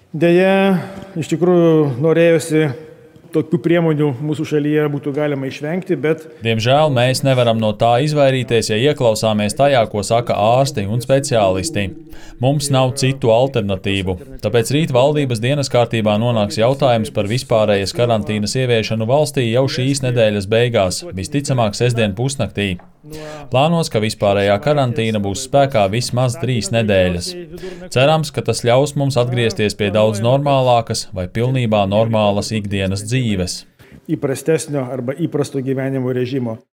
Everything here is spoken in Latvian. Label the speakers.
Speaker 1: Deja, iš tikrųjų norėjosi tokių priemonių mūsų šalyje būtų galima išvengti, bet...
Speaker 2: Diemžēl mēs nevaram no tā izvairīties, ja ieklausāmies tajā, ko saka ārsti un speciālisti. Mums nav citu alternatīvu. Tāpēc rīt valdības dienas kārtībā nonāks jautājums par vispārējas karantīnas ieviešanu valstī jau šīs nedēļas beigās, visticamāk sestdien pusnaktī. Plānots, ka vispārējā karantīna būs spēkā vismaz 3 nedēļas. Cerams, ka tas ļaus mums atgriezties pie daudz normālākas vai pilnībā normālas ikdienas dzīves.
Speaker 1: Įprastesnio arba įprasto gyvenimo režimo.